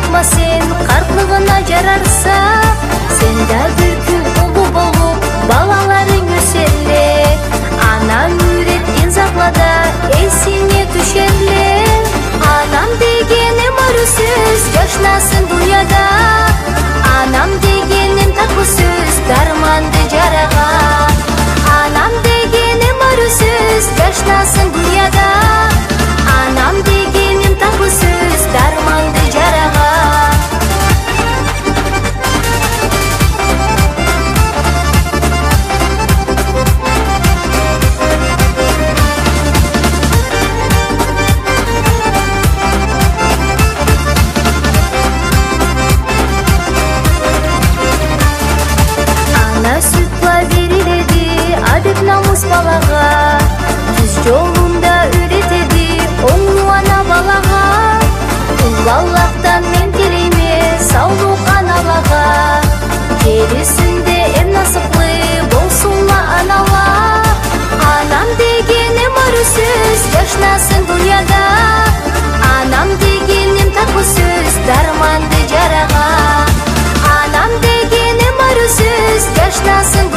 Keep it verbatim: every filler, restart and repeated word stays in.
Коркма сен, картлыгына жарарса, сен да бир күн улуу болуп, балаларың өсерле. Анан үйрөткөн заклада эсине түшерле. Анам дегеним өрүсүз, жашнасын дүйада. Анам дегеним такы сөз, дарманды жарага. Анам дегеним өрүсүз, жашнасын дүйада. Анам дегеним такы сөз, дарманды жарага. Адеп намыс балага, түз жолунда үйретеди оңду ана балага. Балактан мен тилейме саулык аналага, келесинде эм насыплы болсунла анала. Анам дегеним өрүсүз, жашнасын дүйада. Анам дегеним такы сөз, дарманды жарага. Анам дегеним өрүсүз, жашнасын